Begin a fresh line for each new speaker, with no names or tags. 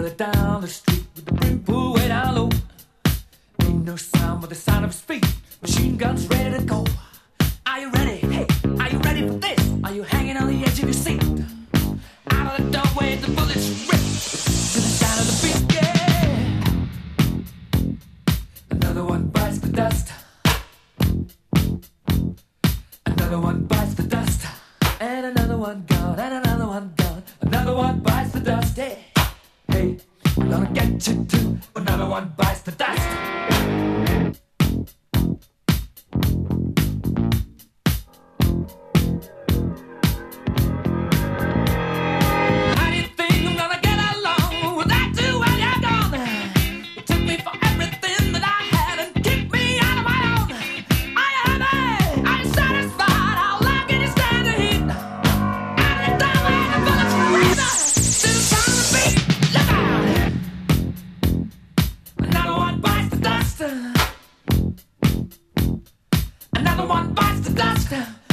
further down the street with the brim pulled way down low. Ain't no sound but the sound of his feet. Machine guns ready to go. Are you ready? Hey, are you ready for this? Are you hanging on the edge of your seat? Out of the doorway, the bullets rip to the sound of the beat. Yeah. Another one bites the dust. Another one bites the dust. And another one gone. And another one gone. Another one bites the dust. Hey, hey, I'm gonna get you too. Another one bites the dust. Another one bites the dust.